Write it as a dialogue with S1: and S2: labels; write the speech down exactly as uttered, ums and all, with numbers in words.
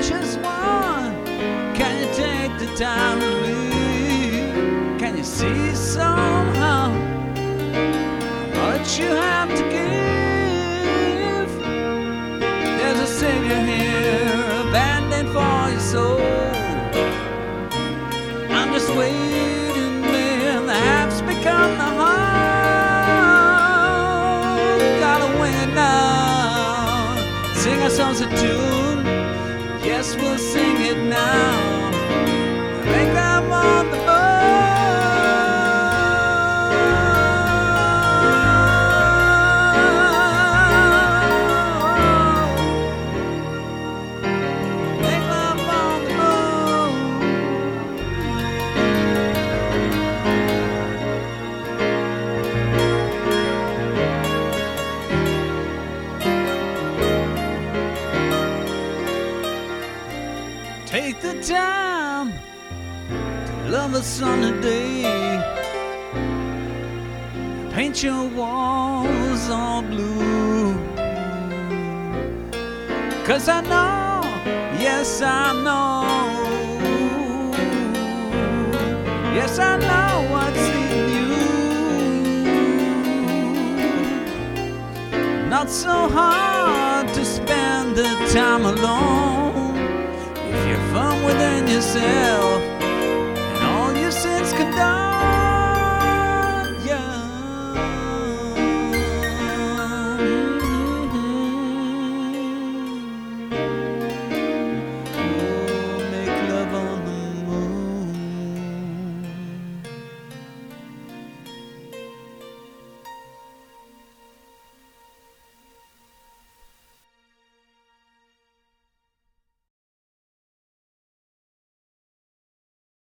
S1: precious one, can you take the time to leave? Can you see somehow what you have to give? There's a Savior here, abandoned for your soul. I'm just waiting, man, the haps become the heart. Gotta win now, sing ourselves a tune. Yes, we'll sing it now. I think I'm on the boat. I think I'm on the Take the time to love a sunny day. Paint your walls all blue. 'Cause I know, yes I know, yes I know what's in you. Not so hard to spend the time alone. If you're firm within yourself and all your sins condone.